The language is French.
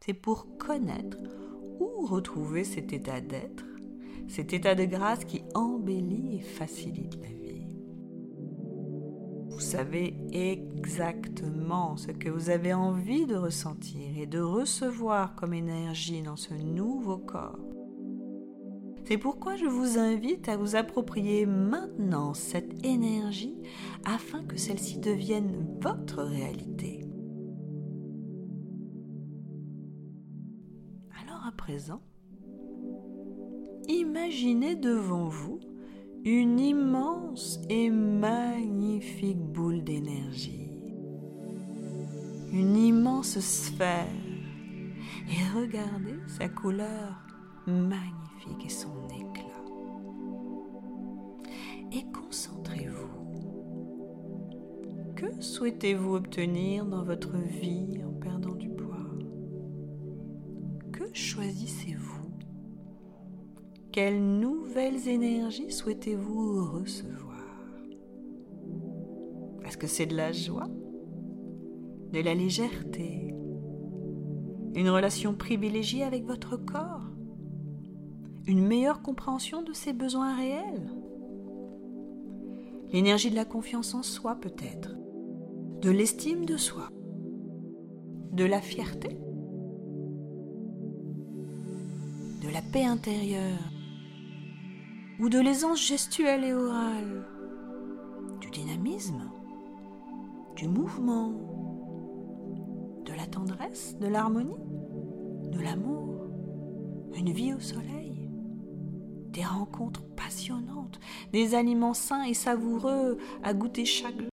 c'est pour connaître ou retrouver cet état d'être, cet état de grâce qui embellit et facilite la vie. Vous savez exactement ce que vous avez envie de ressentir et de recevoir comme énergie dans ce nouveau corps. C'est pourquoi je vous invite à vous approprier maintenant cette énergie afin que celle-ci devienne votre réalité. Alors à présent, imaginez devant vous une immense et magnifique boule d'énergie, une immense sphère, et regardez sa couleur magnifique et son éclat. Et concentrez-vous. Que souhaitez-vous obtenir dans votre vie en perdant du poids? Que choisissez-vous? Quelles nouvelles énergies souhaitez-vous recevoir? Est-ce que c'est de la joie, de la légèreté, une relation privilégiée avec votre corps, une meilleure compréhension de ses besoins réels, l'énergie de la confiance en soi peut-être, de l'estime de soi, de la fierté, de la paix intérieure, ou de l'aisance gestuelle et orale, du dynamisme, du mouvement, de la tendresse, de l'harmonie, de l'amour, une vie au soleil, des rencontres passionnantes, des aliments sains et savoureux à goûter chaque jour.